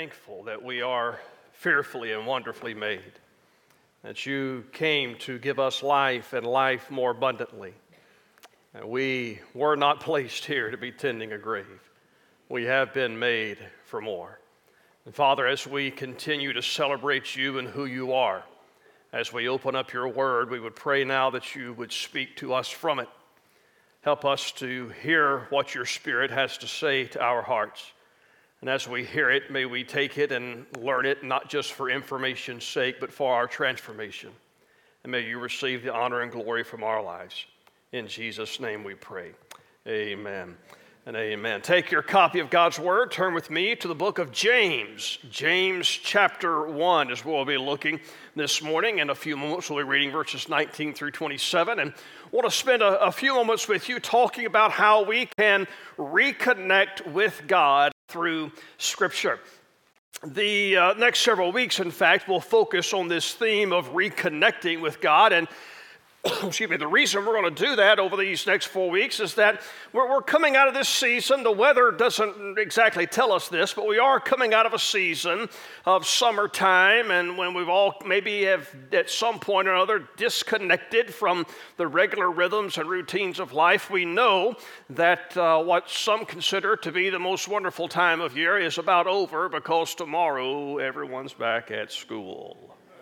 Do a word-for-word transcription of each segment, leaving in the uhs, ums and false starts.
thankful that we are fearfully and wonderfully made, that you came to give us life and life more abundantly. And we were not placed here to be tending a grave. We have been made for more. And Father, as we continue to celebrate you and who you are, as we open up your word, we would pray now that you would speak to us from it. Help us to hear what your Spirit has to say to our hearts. And as we hear it, may we take it and learn it, not just for information's sake, but for our transformation. And may you receive the honor and glory from our lives. In Jesus' name we pray. Amen and amen. Take your copy of God's Word, turn with me to the book of James. James chapter one is where we'll be looking this morning. In a few moments, we'll be reading verses nineteen through twenty-seven. And I want to spend a, a few moments with you talking about how we can reconnect with God through Scripture. The uh, next several weeks, in fact, will focus on this theme of reconnecting with God. And excuse me, the reason we're going to do that over these next four weeks is that we're, we're coming out of this season. The weather doesn't exactly tell us this, but we are coming out of a season of summertime, and when we've all maybe have at some point or another disconnected from the regular rhythms and routines of life, we know that uh, what some consider to be the most wonderful time of year is about over, because tomorrow everyone's back at school.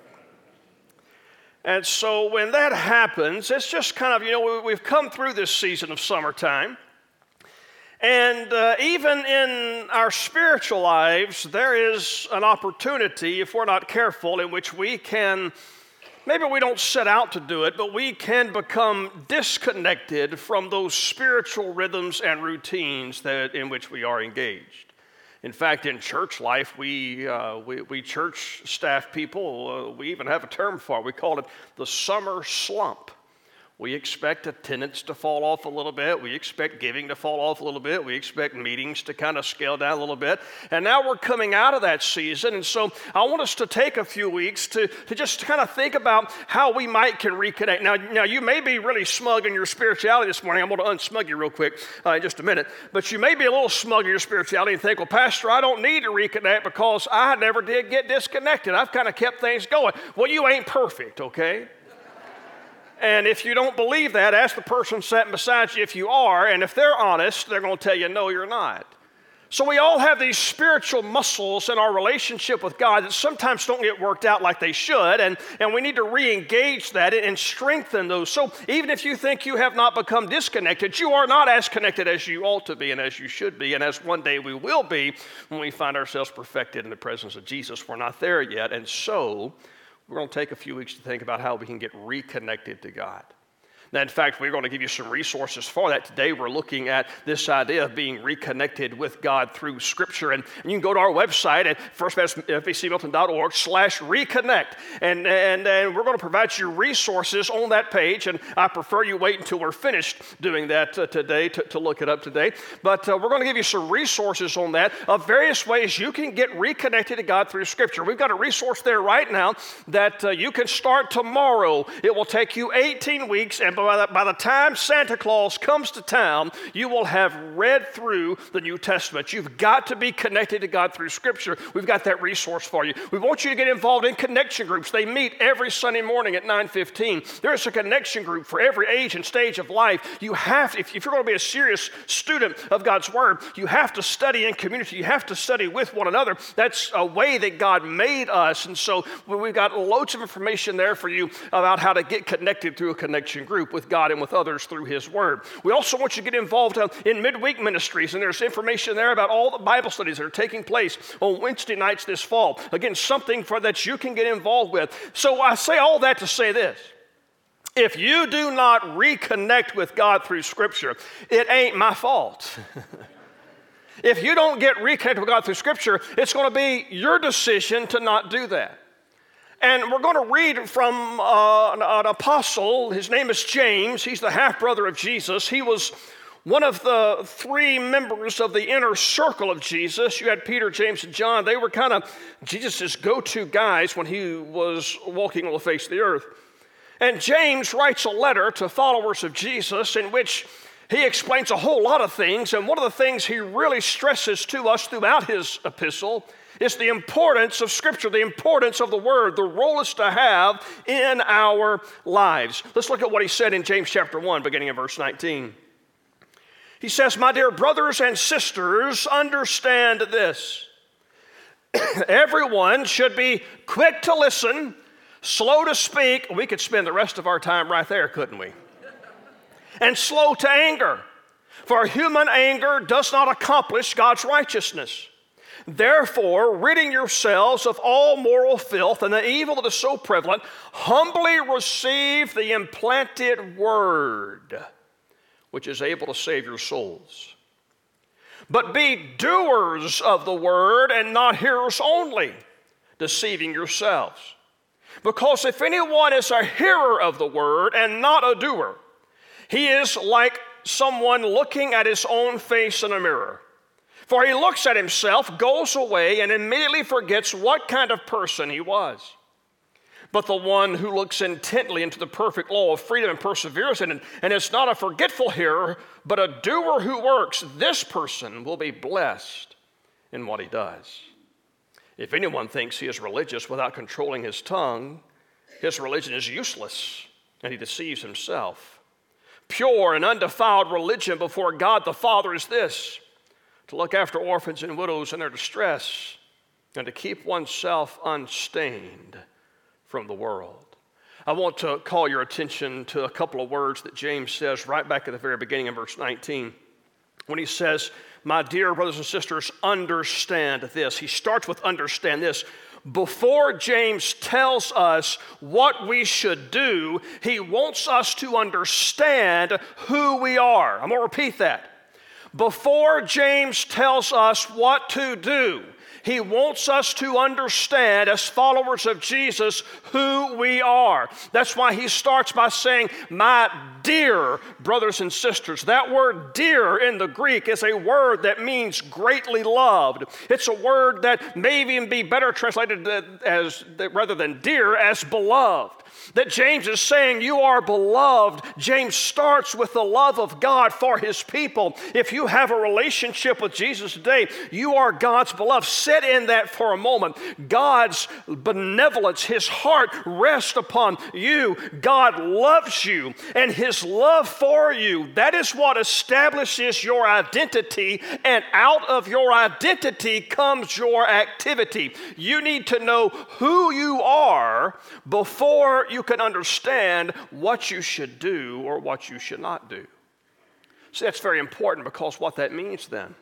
And so when that happens, it's just kind of, you know, we've come through this season of summertime. And uh, even in our spiritual lives, there is an opportunity, if we're not careful, in which we can, maybe we don't set out to do it, but we can become disconnected from those spiritual rhythms and routines that in which we are engaged. In fact, in church life, we, uh, we, we church staff people, uh, we even have a term for it. We call it the summer slump. We expect attendance to fall off a little bit. We expect giving to fall off a little bit. We expect meetings to kind of scale down a little bit. And now we're coming out of that season. And so I want us to take a few weeks to, to just kind of think about how we might can reconnect. Now, now, you may be really smug in your spirituality this morning. I'm going to unsmug you real quick uh, in just a minute. But you may be a little smug in your spirituality and think, well, Pastor, I don't need to reconnect because I never did get disconnected. I've kind of kept things going. Well, you ain't perfect, okay? And if you don't believe that, ask the person sitting beside you if you are, and if they're honest, they're going to tell you, no, you're not. So we all have these spiritual muscles in our relationship with God that sometimes don't get worked out like they should, and, and we need to re-engage that and strengthen those. So even if you think you have not become disconnected, you are not as connected as you ought to be and as you should be, and as one day we will be when we find ourselves perfected in the presence of Jesus. We're not there yet, and so we're going to take a few weeks to think about how we can get reconnected to God. Now, in fact, we're going to give you some resources for that. Today, we're looking at this idea of being reconnected with God through Scripture. And, and you can go to our website at first f b c milton dot org slash reconnect. And, and, and we're going to provide you resources on that page. And I prefer you wait until we're finished doing that uh, today to, to look it up today. But uh, we're going to give you some resources on that of various ways you can get reconnected to God through Scripture. We've got a resource there right now that uh, you can start tomorrow. It will take you eighteen weeks, and By the, by the time Santa Claus comes to town, you will have read through the New Testament. You've got to be connected to God through Scripture. We've got that resource for you. We want you to get involved in connection groups. They meet every Sunday morning at nine fifteen. There is a connection group for every age and stage of life. You have, if, if you're going to be a serious student of God's Word, you have to study in community. You have to study with one another. That's a way that God made us. And so we've got loads of information there for you about how to get connected through a connection group with God and with others through His Word. We also want you to get involved uh, in midweek ministries, and there's information there about all the Bible studies that are taking place on Wednesday nights this fall. Again, something for that you can get involved with. So I say all that to say this. If you do not reconnect with God through Scripture, it ain't my fault. If you don't get reconnected with God through Scripture, it's going to be your decision to not do that. And we're going to read from uh, an, an apostle. His name is James. He's the half-brother of Jesus. He was one of the three members of the inner circle of Jesus. You had Peter, James, and John. They were kind of Jesus' go-to guys when he was walking on the face of the earth. And James writes a letter to followers of Jesus in which he explains a whole lot of things. And one of the things he really stresses to us throughout his epistle is the importance of Scripture, the importance of the Word, the role it's to have in our lives. Let's look at what he said in James chapter one, beginning in verse nineteen. He says, "My dear brothers and sisters, understand this. Everyone should be quick to listen, slow to speak." We could spend the rest of our time right there, couldn't we? "And slow to anger. For human anger does not accomplish God's righteousness. Therefore, ridding yourselves of all moral filth and the evil that is so prevalent, humbly receive the implanted word, which is able to save your souls. But be doers of the word and not hearers only, deceiving yourselves. Because if anyone is a hearer of the word and not a doer, he is like someone looking at his own face in a mirror. For he looks at himself, goes away, and immediately forgets what kind of person he was. But the one who looks intently into the perfect law of freedom and perseveres in it, and is not a forgetful hearer, but a doer who works, this person will be blessed in what he does. If anyone thinks he is religious without controlling his tongue, his religion is useless, and he deceives himself. Pure and undefiled religion before God the Father is this: to look after orphans and widows in their distress, and to keep oneself unstained from the world." I want to call your attention to a couple of words that James says right back at the very beginning in verse nineteen. When he says, "My dear brothers and sisters, understand this." He starts with understand this. Before James tells us what we should do, he wants us to understand who we are. I'm going to repeat that. Before James tells us what to do, he wants us to understand, as followers of Jesus, who we are. That's why he starts by saying, "My dear brothers and sisters." That word dear in the Greek is a word that means greatly loved. It's a word that may even be better translated as, rather than dear, as beloved. That James is saying you are beloved. James starts with the love of God for his people. If you have a relationship with Jesus today, you are God's beloved. Sit in that for a moment. God's benevolence, his heart rests upon you. God loves you, and his love for you, that is what establishes your identity, and out of your identity comes your activity. You need to know who you are before you can understand what you should do or what you should not do. See, that's very important, because what that means then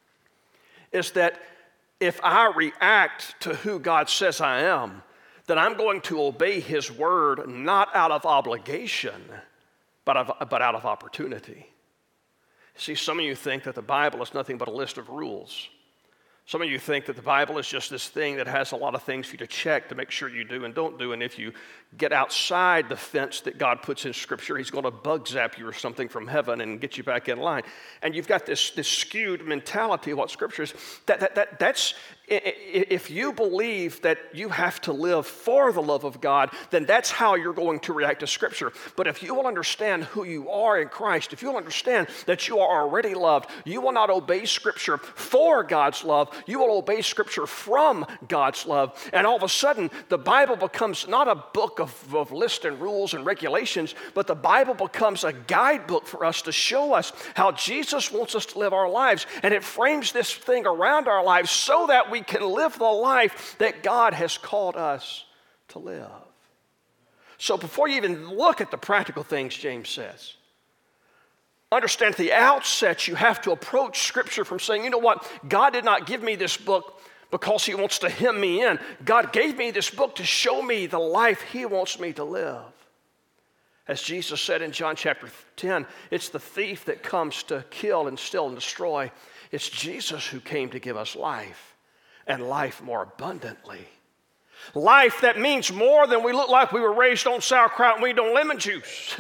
is that if I react to who God says I am, then I'm going to obey his word not out of obligation, but, of, but out of opportunity. See, some of you think that the Bible is nothing but a list of rules. Some of you think that the Bible is just this thing that has a lot of things for you to check to make sure you do and don't do. And if you get outside the fence that God puts in Scripture, he's going to bug zap you or something from heaven and get you back in line. And you've got this, this skewed mentality of what Scripture is. That, that, that, that's, if you believe that you have to live for the love of God, then that's how you're going to react to Scripture. But if you will understand who you are in Christ, if you'll understand that you are already loved, you will not obey Scripture for God's love. You will obey Scripture from God's love. And all of a sudden, the Bible becomes not a book of, of lists and rules and regulations, but the Bible becomes a guidebook for us to show us how Jesus wants us to live our lives. And it frames this thing around our lives so that we can live the life that God has called us to live. So before you even look at the practical things James says, understand at the outset you have to approach Scripture from saying, you know what, God did not give me this book because he wants to hem me in. God gave me this book to show me the life he wants me to live. As Jesus said in John chapter ten, it's the thief that comes to kill and steal and destroy. It's Jesus who came to give us life, and life more abundantly. Life that means more than we look like we were raised on sauerkraut and we eat on lemon juice.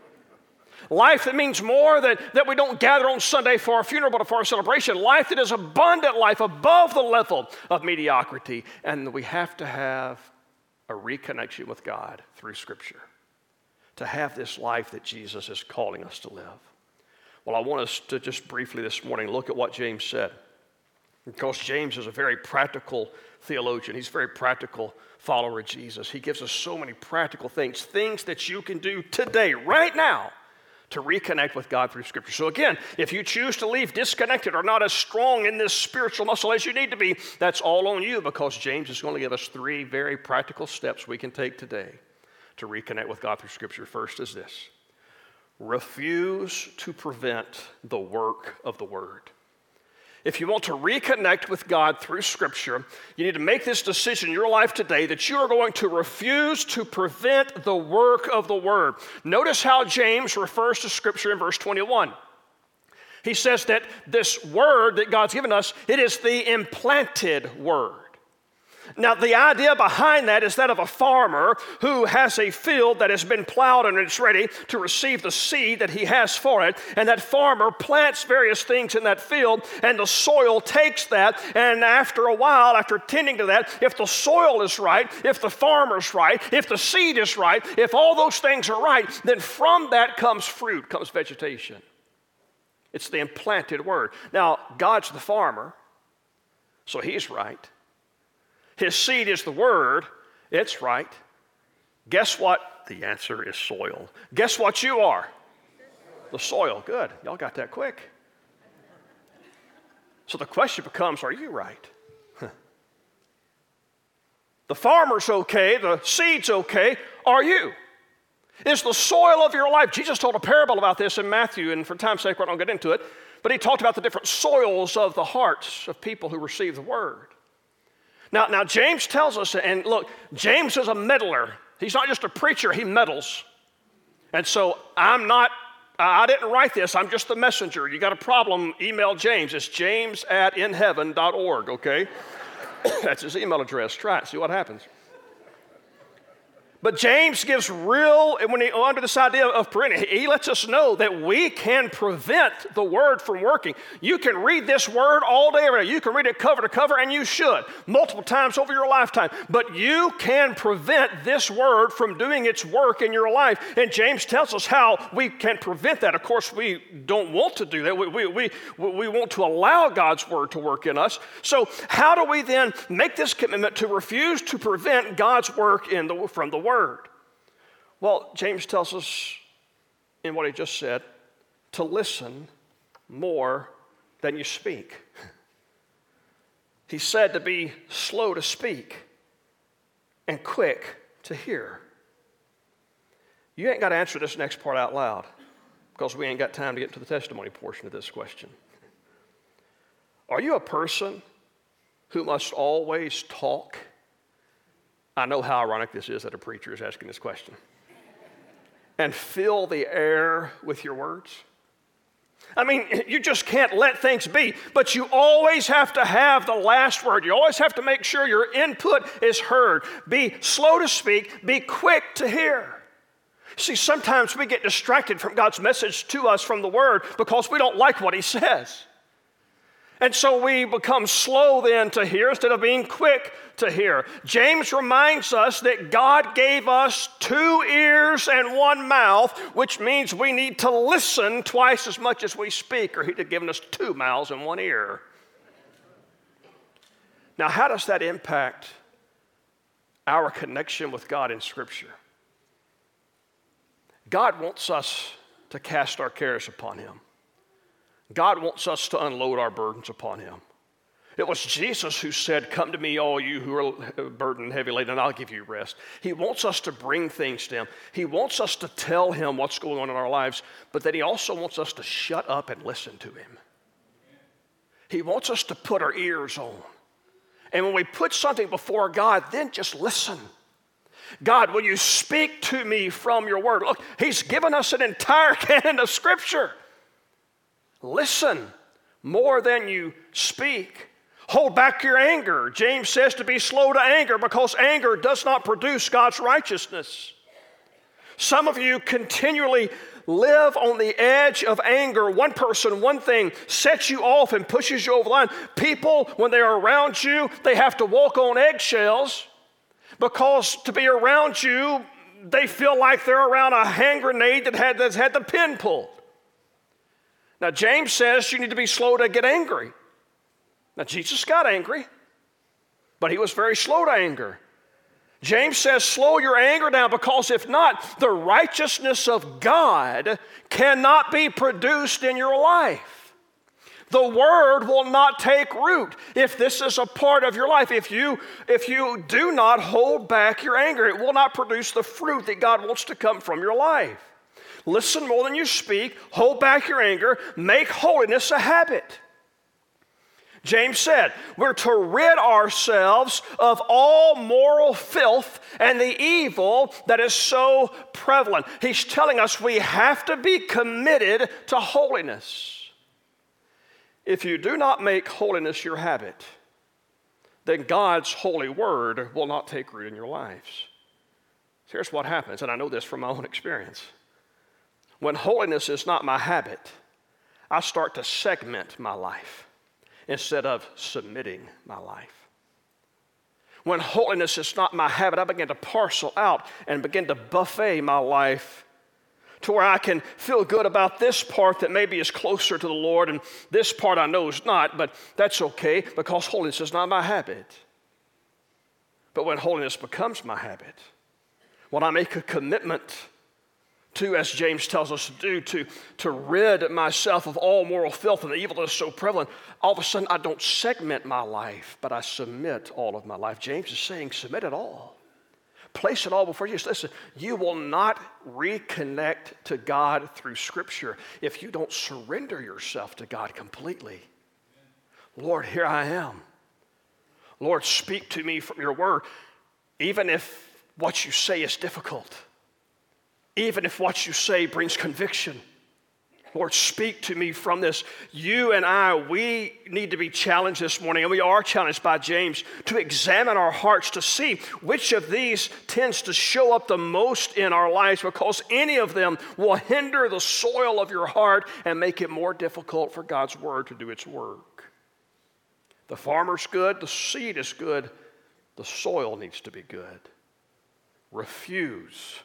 Life that means more that, that we don't gather on Sunday for our funeral, but for our celebration. Life that is abundant life above the level of mediocrity. And we have to have a reconnection with God through Scripture to have this life that Jesus is calling us to live. Well, I want us to just briefly this morning look at what James said. Because James is a very practical theologian. He's a very practical follower of Jesus. He gives us so many practical things, things that you can do today, right now, to reconnect with God through Scripture. So again, if you choose to leave disconnected or not as strong in this spiritual muscle as you need to be, that's all on you, because James is going to give us three very practical steps we can take today to reconnect with God through Scripture. First is this: refuse to prevent the work of the Word. If you want to reconnect with God through Scripture, you need to make this decision in your life today that you are going to refuse to prevent the work of the Word. Notice how James refers to Scripture in verse twenty-one. He says that this Word that God's given us, it is the implanted Word. Now, the idea behind that is that of a farmer who has a field that has been plowed and it's ready to receive the seed that he has for it. And that farmer plants various things in that field, and the soil takes that. And after a while, after tending to that, if the soil is right, if the farmer's right, if the seed is right, if all those things are right, then from that comes fruit, comes vegetation. It's the implanted Word. Now, God's the farmer, so He's right. His seed is the Word. It's right. Guess what? The answer is soil. Guess what you are? The soil. Good. Y'all got that quick. So the question becomes, are you right? The farmer's okay. The seed's okay. Are you? Is the soil of your life? Jesus told a parable about this in Matthew, and for time's sake, we're not going to get into it, but He talked about the different soils of the hearts of people who receive the Word. Now, now, James tells us, and look, James is a meddler. He's not just a preacher, he meddles. And so I'm not, I didn't write this, I'm just the messenger. You got a problem, email James. It's james at in heaven dot org, okay? That's his email address. Try it, see what happens. But James gives real, when he, under this idea of perennial, he lets us know that we can prevent the Word from working. You can read this Word all day, every day. You can read it cover to cover, and you should, multiple times over your lifetime. But you can prevent this Word from doing its work in your life. And James tells us how we can prevent that. Of course, we don't want to do that. We, we, we, we want to allow God's Word to work in us. So how do we then make this commitment to refuse to prevent God's work in the, from the Word? Word. Well, James tells us in what he just said to listen more than you speak. He said to be slow to speak and quick to hear. You ain't got to answer this next part out loud because we ain't got time to get to the testimony portion of this question. Are you a person who must always talk? I know how ironic this is that a preacher is asking this question. And fill the air with your words? I mean, you just can't let things be, but you always have to have the last word. You always have to make sure your input is heard. Be slow to speak, be quick to hear. See, sometimes we get distracted from God's message to us from the Word because we don't like what He says. And so we become slow then to hear instead of being quick to hear. James reminds us that God gave us two ears and one mouth, which means we need to listen twice as much as we speak, or He'd have given us two mouths and one ear. Now, how does that impact our connection with God in Scripture? God wants us to cast our cares upon Him. God wants us to unload our burdens upon Him. It was Jesus who said, "Come to me, all you who are burdened and heavy laden, and I'll give you rest." He wants us to bring things to Him. He wants us to tell Him what's going on in our lives, but then He also wants us to shut up and listen to Him. He wants us to put our ears on. And when we put something before God, then just listen. God, will you speak to me from your Word? Look, He's given us an entire canon of Scripture. Listen more than you speak. Hold back your anger. James says to be slow to anger because anger does not produce God's righteousness. Some of you continually live on the edge of anger. One person, one thing sets you off and pushes you over the line. People, when they're around you, they have to walk on eggshells because to be around you, they feel like they're around a hand grenade that had, that's had the pin pulled. Now, James says you need to be slow to get angry. Now, Jesus got angry, but he was very slow to anger. James says, slow your anger down, because if not, the righteousness of God cannot be produced in your life. The word will not take root if this is a part of your life. If you, if you do not hold back your anger, it will not produce the fruit that God wants to come from your life. Listen more than you speak, hold back your anger, make holiness a habit. James said, we're to rid ourselves of all moral filth and the evil that is so prevalent. He's telling us we have to be committed to holiness. If you do not make holiness your habit, then God's holy word will not take root in your lives. Here's what happens, and I know this from my own experience. When holiness is not my habit, I start to segment my life instead of submitting my life. When holiness is not my habit, I begin to parcel out and begin to buffet my life to where I can feel good about this part that maybe is closer to the Lord, and this part I know is not, but that's okay because holiness is not my habit. But when holiness becomes my habit, when I make a commitment to, as James tells us to do, to, to rid myself of all moral filth and the evil that is so prevalent, all of a sudden I don't segment my life, but I submit all of my life. James is saying, submit it all. Place it all before you. Listen, you will not reconnect to God through Scripture if you don't surrender yourself to God completely. Lord, here I am. Lord, speak to me from your word, even if what you say is difficult. Even if what you say brings conviction. Lord, speak to me from this. You and I, we need to be challenged this morning, and we are challenged by James to examine our hearts to see which of these tends to show up the most in our lives, because any of them will hinder the soil of your heart and make it more difficult for God's word to do its work. The farmer's good, the seed is good, the soil needs to be good. Refuse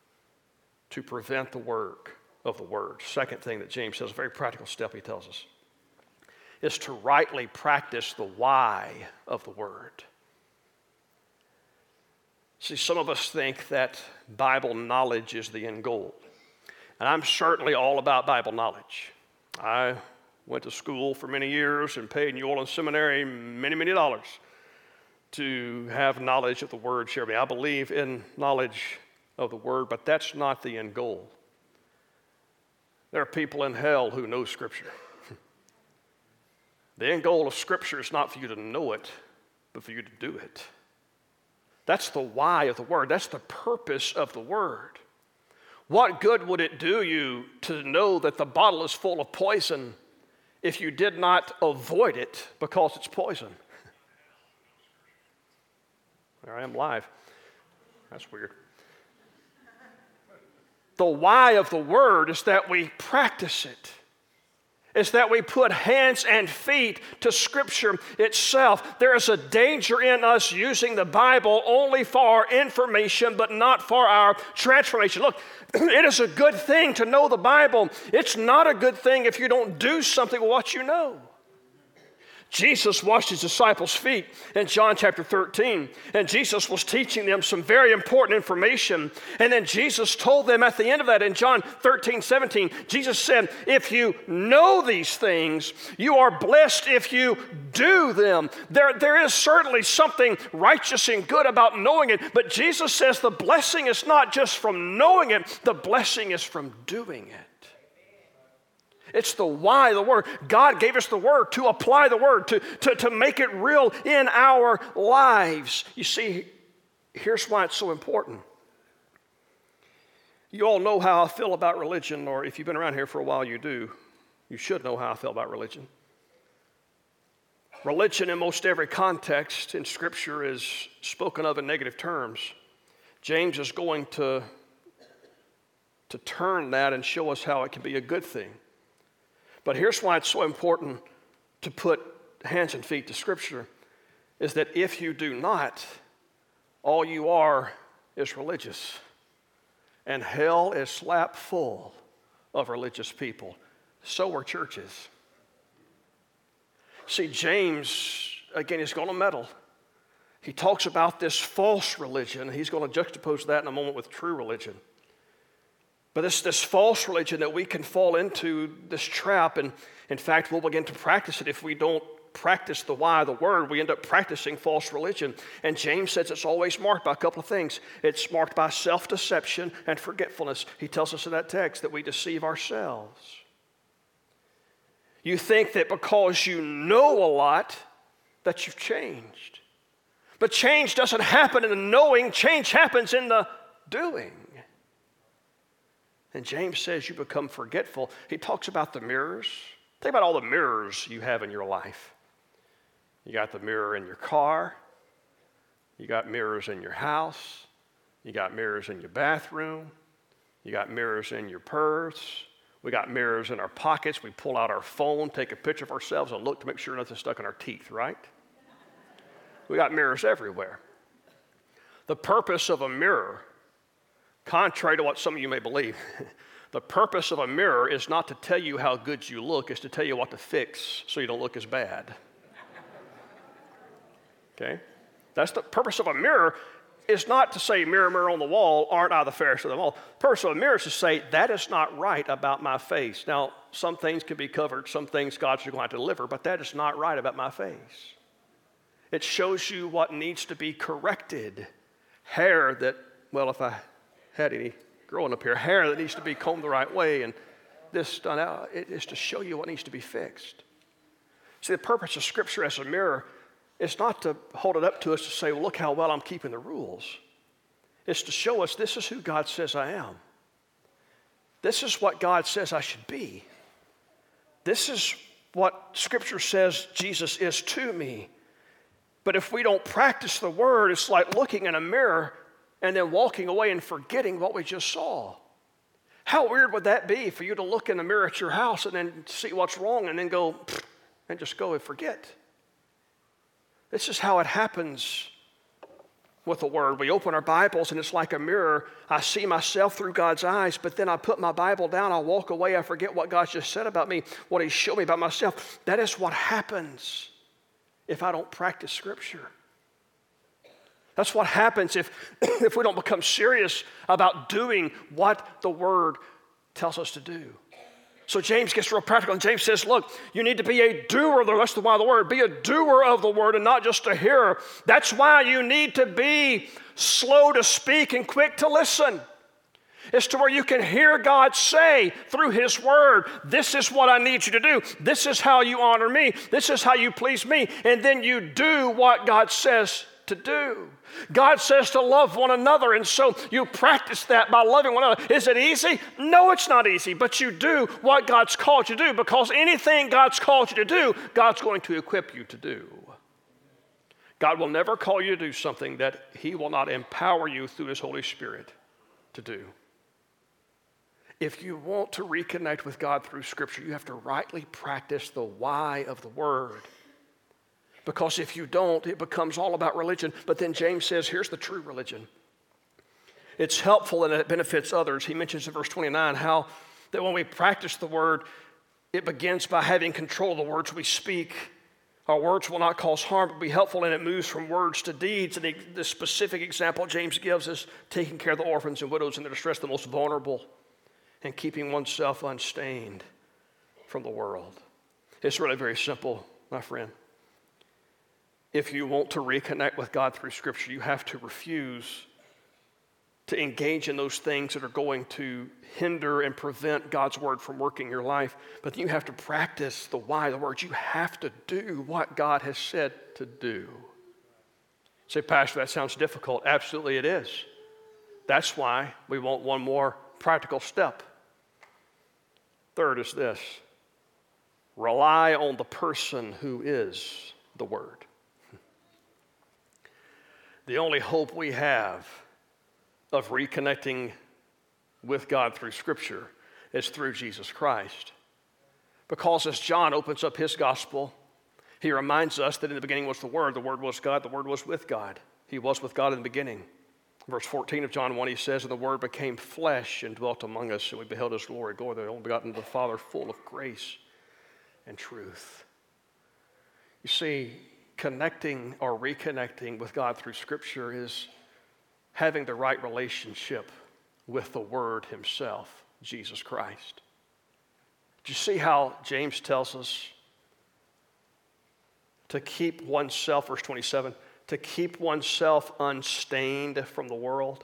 to prevent the work of the word. Second thing that James says, a very practical step he tells us, is to rightly practice the why of the word. See, some of us think that Bible knowledge is the end goal. And I'm certainly all about Bible knowledge. I went to school for many years and paid New Orleans Seminary many, many dollars to have knowledge of the word shared with me. I believe in knowledge of the word, but that's not the end goal. There are people in hell who know Scripture. The end goal of Scripture is not for you to know it, but for you to do it. That's the why of the word. That's the purpose of the word. What good would it do you to know that the bottle is full of poison if you did not avoid it because it's poison? There I am live. That's weird. The why of the word is that we practice it. It's that we put hands and feet to Scripture itself. There is a danger in us using the Bible only for our information, but not for our transformation. Look, it is a good thing to know the Bible. It's not a good thing if you don't do something with what you know. Jesus washed his disciples' feet in John chapter thirteen, and Jesus was teaching them some very important information. And then Jesus told them at the end of that in John thirteen, seventeen, Jesus said, if you know these things, you are blessed if you do them. There, there is certainly something righteous and good about knowing it, but Jesus says the blessing is not just from knowing it, the blessing is from doing it. It's the why of the word. God gave us the word to apply the word, to, to, to make it real in our lives. You see, here's why it's so important. You all know how I feel about religion, or if you've been around here for a while, you do. You should know how I feel about religion. Religion in most every context in Scripture is spoken of in negative terms. James is going to, to turn that and show us how it can be a good thing. But here's why it's so important to put hands and feet to Scripture, is that if you do not, all you are is religious. And hell is slap full of religious people. So are churches. See, James, again, is going to meddle. He talks about this false religion. He's going to juxtapose that in a moment with true religion. But this, this false religion that we can fall into, this trap, and in fact, we'll begin to practice it if we don't practice the why of the word. We end up practicing false religion. And James says it's always marked by a couple of things. It's marked by self-deception and forgetfulness. He tells us in that text that we deceive ourselves. You think that because you know a lot, that you've changed. But change doesn't happen in the knowing. Change happens in the doing. And James says you become forgetful. He talks about the mirrors. Think about all the mirrors you have in your life. You got the mirror in your car. You got mirrors in your house. You got mirrors in your bathroom. You got mirrors in your purse. We got mirrors in our pockets. We pull out our phone, take a picture of ourselves, and look to make sure nothing's stuck in our teeth, right? We got mirrors everywhere. The purpose of a mirror, contrary to what some of you may believe, the purpose of a mirror is not to tell you how good you look, it's to tell you what to fix so you don't look as bad. Okay? That's the purpose of a mirror. Is not to say, mirror, mirror on the wall, aren't I the fairest of them all? The purpose of a mirror is to say, that is not right about my face. Now, some things can be covered, some things God's going to have to deliver, but that is not right about my face. It shows you what needs to be corrected. Hair that, well, if I had any growing up here, hair that needs to be combed the right way, and this done out, it is to show you what needs to be fixed. See, the purpose of Scripture as a mirror is not to hold it up to us to say, well, look how well I'm keeping the rules. It's to show us this is who God says I am. This is what God says I should be. This is what Scripture says Jesus is to me. But if we don't practice the Word, it's like looking in a mirror and then walking away and forgetting what we just saw. How weird would that be for you to look in the mirror at your house and then see what's wrong and then go, and just go and forget? This is how it happens with the Word. We open our Bibles and it's like a mirror. I see myself through God's eyes, but then I put my Bible down, I walk away, I forget what God just said about me, what He showed me about myself. That is what happens if I don't practice Scripture. That's what happens if, if we don't become serious about doing what the Word tells us to do. So James gets real practical, and James says, look, you need to be a doer of the rest of the word. Be a doer of the word and not just a hearer. That's why you need to be slow to speak and quick to listen. It's to where you can hear God say through His word, this is what I need you to do. This is how you honor me. This is how you please me. And then you do what God says to do. God says to love one another, and so you practice that by loving one another. Is it easy? No, it's not easy, but you do what God's called you to do, because anything God's called you to do, God's going to equip you to do. God will never call you to do something that He will not empower you through His Holy Spirit to do. If you want to reconnect with God through Scripture, you have to rightly practice the why of the Word. Because if you don't, it becomes all about religion. But then James says, here's the true religion. It's helpful and it benefits others. He mentions in verse twenty-nine how that when we practice the word, it begins by having control of the words we speak. Our words will not cause harm, but be helpful, and it moves from words to deeds. And the, the specific example James gives is taking care of the orphans and widows in their distress, the most vulnerable, and keeping oneself unstained from the world. It's really very simple, my friend. If you want to reconnect with God through Scripture, you have to refuse to engage in those things that are going to hinder and prevent God's word from working in your life. But then you have to practice the why of the word. You have to do what God has said to do. Say, Pastor, that sounds difficult. Absolutely it is. That's why we want one more practical step. Third is this: rely on the person who is the Word. The only hope we have of reconnecting with God through Scripture is through Jesus Christ. Because as John opens up his gospel, he reminds us that in the beginning was the Word, the Word was God, the Word was with God. He was with God in the beginning. Verse fourteen of John one, he says, and the Word became flesh and dwelt among us, and we beheld His glory, glory of the only begotten of the Father, full of grace and truth. You see, connecting or reconnecting with God through Scripture is having the right relationship with the Word Himself, Jesus Christ. Do you see how James tells us to keep oneself, verse twenty-seven, to keep oneself unstained from the world?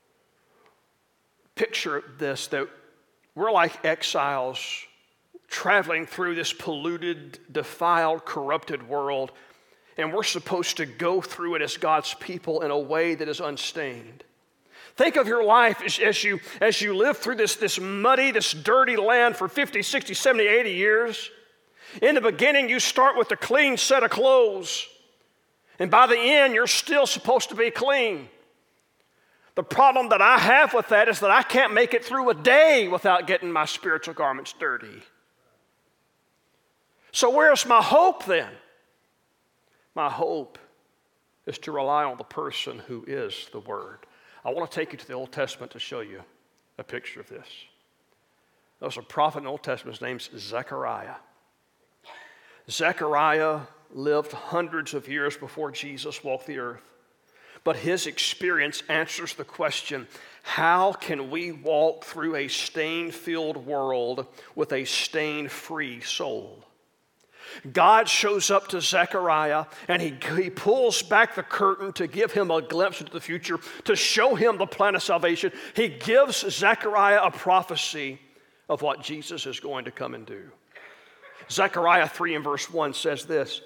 Picture this, that we're like exiles traveling through this polluted, defiled, corrupted world, and we're supposed to go through it as God's people in a way that is unstained. Think of your life as, as, you, as you live through this, this muddy, this dirty land for fifty, sixty, seventy, eighty years. In the beginning, you start with a clean set of clothes, and by the end, you're still supposed to be clean. The problem that I have with that is that I can't make it through a day without getting my spiritual garments dirty. So where's my hope then? My hope is to rely on the person who is the Word. I want to take you to the Old Testament to show you a picture of this. There's a prophet in the Old Testament. His name's Zechariah. Zechariah lived hundreds of years before Jesus walked the earth. But his experience answers the question, how can we walk through a stain-filled world with a stain-free soul? God shows up to Zechariah, and he, he pulls back the curtain to give him a glimpse into the future, to show him the plan of salvation. He gives Zechariah a prophecy of what Jesus is going to come and do. Zechariah three and verse one says this,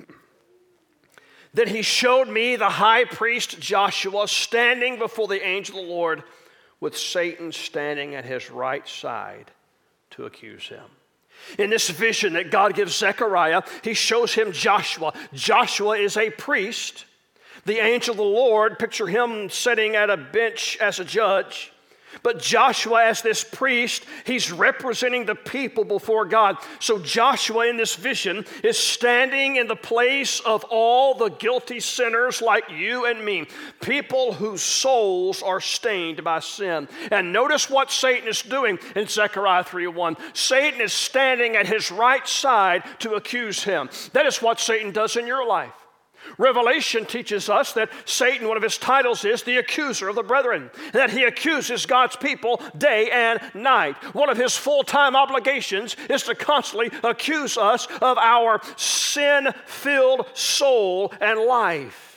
"Then he showed me the high priest Joshua standing before the angel of the Lord, with Satan standing at his right side to accuse him." In this vision that God gives Zechariah, he shows him Joshua. Joshua is a priest. The angel of the Lord, picture him sitting at a bench as a judge. But Joshua, as this priest, he's representing the people before God. So Joshua in this vision is standing in the place of all the guilty sinners like you and me, people whose souls are stained by sin. And notice what Satan is doing in Zechariah three one. Satan is standing at his right side to accuse him. That is what Satan does in your life. Revelation teaches us that Satan, one of his titles is the accuser of the brethren, that he accuses God's people day and night. One of his full-time obligations is to constantly accuse us of our sin-filled soul and life.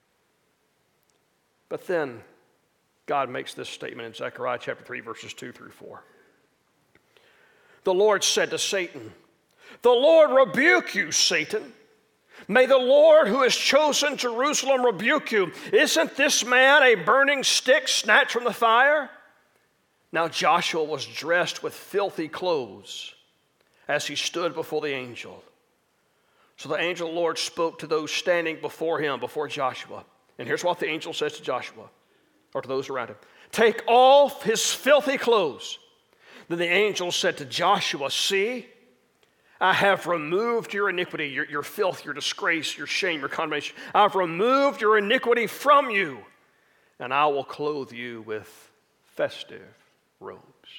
But then God makes this statement in Zechariah chapter three, verses two through four. The Lord said to Satan, "The Lord rebuke you, Satan. May the Lord who has chosen Jerusalem rebuke you. Isn't this man a burning stick snatched from the fire?" Now Joshua was dressed with filthy clothes as he stood before the angel. So the angel of the Lord spoke to those standing before him, before Joshua. And here's what the angel says to Joshua, or to those around him. "Take off his filthy clothes." Then the angel said to Joshua, "See, I have removed your iniquity, your, your filth, your disgrace, your shame, your condemnation. I've removed your iniquity from you, and I will clothe you with festive robes."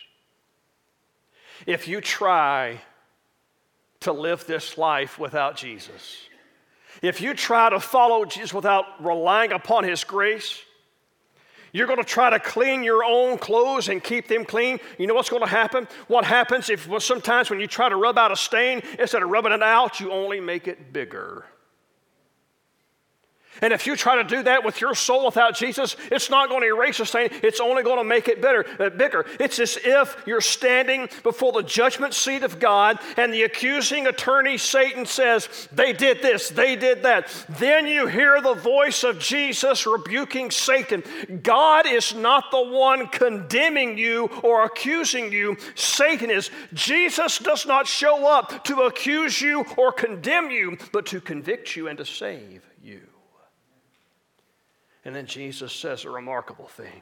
If you try to live this life without Jesus, if you try to follow Jesus without relying upon His grace, you're going to try to clean your own clothes and keep them clean. You know what's going to happen? What happens if well, sometimes when you try to rub out a stain, instead of rubbing it out, you only make it bigger. And if you try to do that with your soul without Jesus, it's not going to erase the stain. It's only going to make it better, uh, bigger. It's as if you're standing before the judgment seat of God, and the accusing attorney, Satan, says, "They did this, they did that." Then you hear the voice of Jesus rebuking Satan. God is not the one condemning you or accusing you. Satan is. Jesus does not show up to accuse you or condemn you, but to convict you and to save you. And then Jesus says a remarkable thing.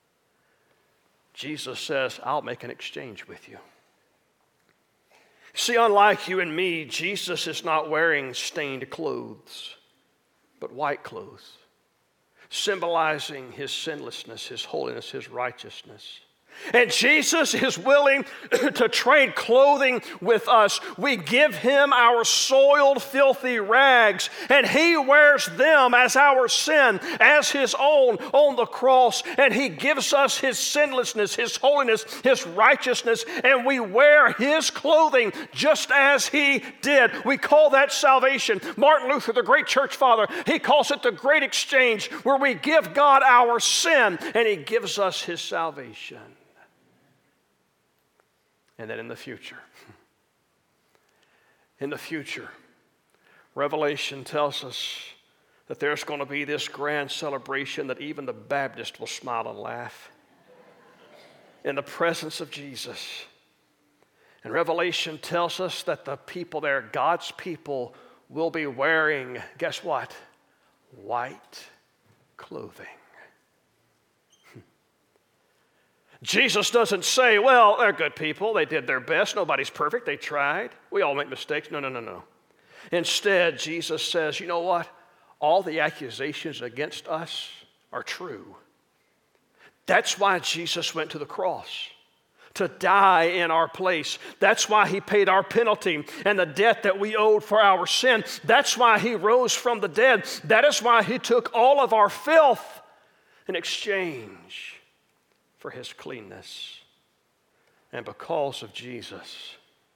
Jesus says, "I'll make an exchange with you." See, unlike you and me, Jesus is not wearing stained clothes, but white clothes, symbolizing His sinlessness, His holiness, His righteousness. And Jesus is willing to trade clothing with us. We give him our soiled, filthy rags, and he wears them as our sin, as his own on the cross. And he gives us his sinlessness, his holiness, his righteousness, and we wear his clothing just as he did. We call that salvation. Martin Luther, the great church father, he calls it the great exchange, where we give God our sin and he gives us his salvation. And then in the future, in the future, Revelation tells us that there's going to be this grand celebration that even the Baptist will smile and laugh in the presence of Jesus. And Revelation tells us that the people there, God's people, will be wearing, guess what? White clothing. Jesus doesn't say, well, they're good people. They did their best. Nobody's perfect. They tried. We all make mistakes. No, no, no, no. Instead, Jesus says, you know what? All the accusations against us are true. That's why Jesus went to the cross, to die in our place. That's why he paid our penalty and the debt that we owed for our sin. That's why he rose from the dead. That is why he took all of our filth in exchange for his cleanness. And because of Jesus,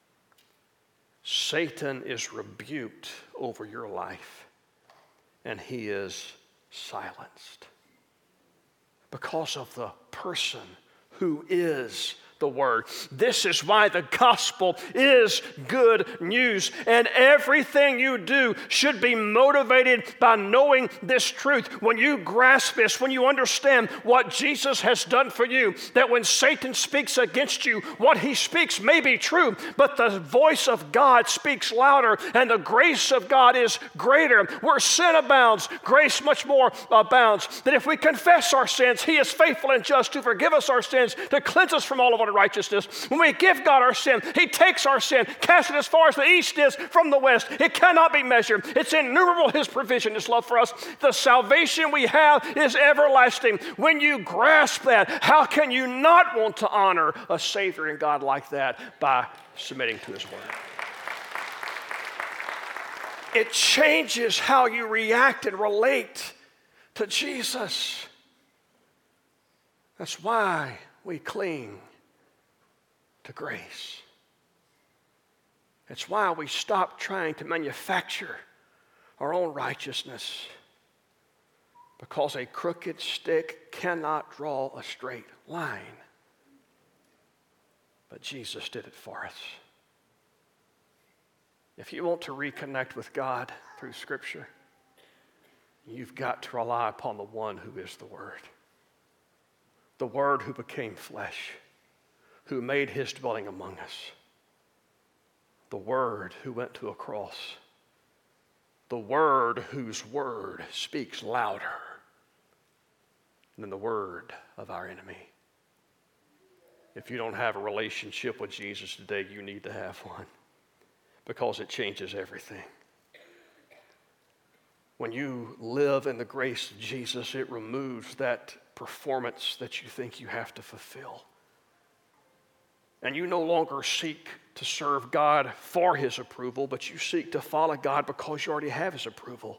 Satan is rebuked over your life, and he is silenced because of the person who is the Word. This is why the gospel is good news, and everything you do should be motivated by knowing this truth. When you grasp this, when you understand what Jesus has done for you, that when Satan speaks against you, what he speaks may be true, but the voice of God speaks louder, and the grace of God is greater. Where sin abounds, grace much more abounds. That if we confess our sins, he is faithful and just to forgive us our sins, to cleanse us from all of our righteousness. When we give God our sin, he takes our sin, casts it as far as the east is from the west. It cannot be measured. It's innumerable, his provision, his love for us. The salvation we have is everlasting. When you grasp that, how can you not want to honor a Savior and God like that by submitting to his word? It changes how you react and relate to Jesus. That's why we cling to grace. It's why we stop trying to manufacture our own righteousness, because a crooked stick cannot draw a straight line. But Jesus did it for us. If you want to reconnect with God through Scripture, you've got to rely upon the one who is the Word. The Word who became flesh, who made his dwelling among us. The Word who went to a cross. The Word whose word speaks louder than the word of our enemy. If you don't have a relationship with Jesus today, you need to have one, because it changes everything. When you live in the grace of Jesus, it removes that performance that you think you have to fulfill. And you no longer seek to serve God for his approval, but you seek to follow God because you already have his approval.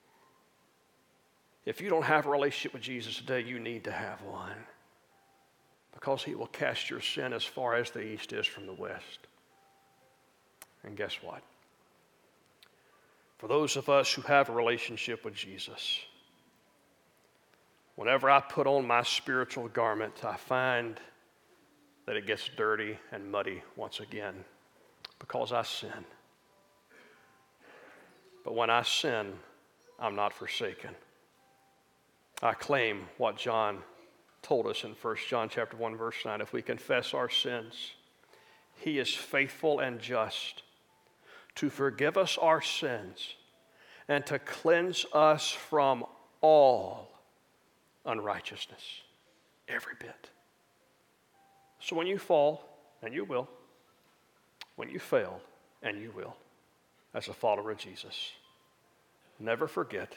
If you don't have a relationship with Jesus today, you need to have one, because he will cast your sin as far as the east is from the west. And guess what? For those of us who have a relationship with Jesus, whenever I put on my spiritual garment, I find that it gets dirty and muddy once again, because I sin. But when I sin, I'm not forsaken. I claim what John told us in First John chapter one, verse nine. If we confess our sins, he is faithful and just to forgive us our sins and to cleanse us from all unrighteousness. Every bit. So when you fall, and you will, when you fail, and you will, as a follower of Jesus, never forget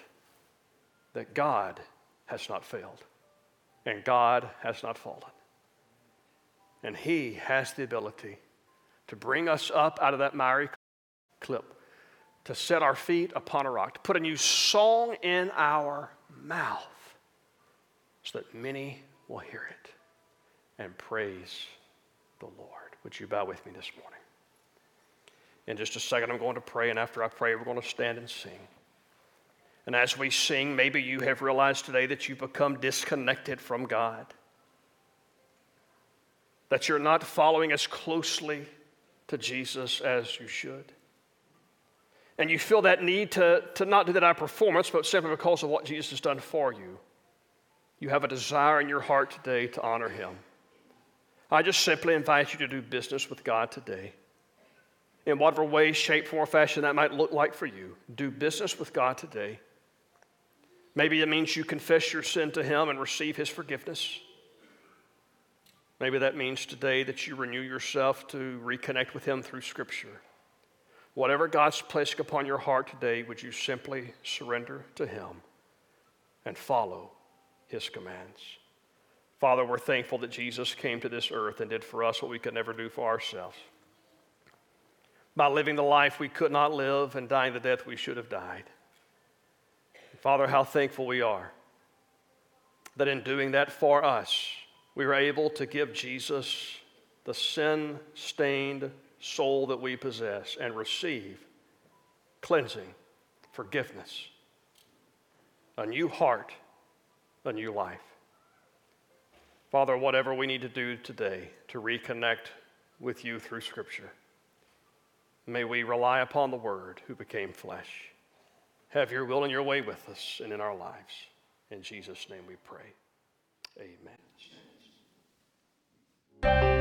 that God has not failed, and God has not fallen. And he has the ability to bring us up out of that miry clip, to set our feet upon a rock, to put a new song in our mouth so that many will hear it and praise the Lord. Would you bow with me this morning? In just a second, I'm going to pray, and after I pray, we're going to stand and sing. And as we sing, maybe you have realized today that you've become disconnected from God, that you're not following as closely to Jesus as you should. And you feel that need to, to not do that out of performance, but simply because of what Jesus has done for you. You have a desire in your heart today to honor him. I just simply invite you to do business with God today. In whatever way, shape, form, or fashion that might look like for you, do business with God today. Maybe it means you confess your sin to him and receive his forgiveness. Maybe that means today that you renew yourself to reconnect with him through Scripture. Whatever God's placing upon your heart today, would you simply surrender to him and follow his commands? Father, we're thankful that Jesus came to this earth and did for us what we could never do for ourselves. By living the life we could not live and dying the death we should have died. Father, how thankful we are that in doing that for us, we were able to give Jesus the sin-stained soul that we possess and receive cleansing, forgiveness, a new heart, a new life. Father, whatever we need to do today to reconnect with you through Scripture, may we rely upon the Word who became flesh. Have your will and your way with us and in our lives. In Jesus' name we pray. Amen.